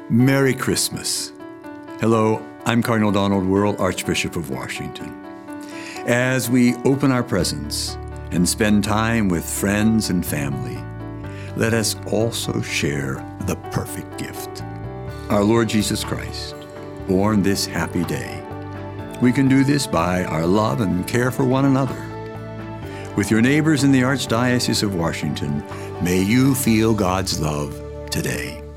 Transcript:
Merry Christmas. Hello, I'm Cardinal Donald Wuerl, Archbishop of Washington. As we open our presents and spend time with friends and family, let us also share the perfect gift, our Lord Jesus Christ, born this happy day. We can do this by our love and care for one another. With your neighbors in the Archdiocese of Washington, may you feel God's love today.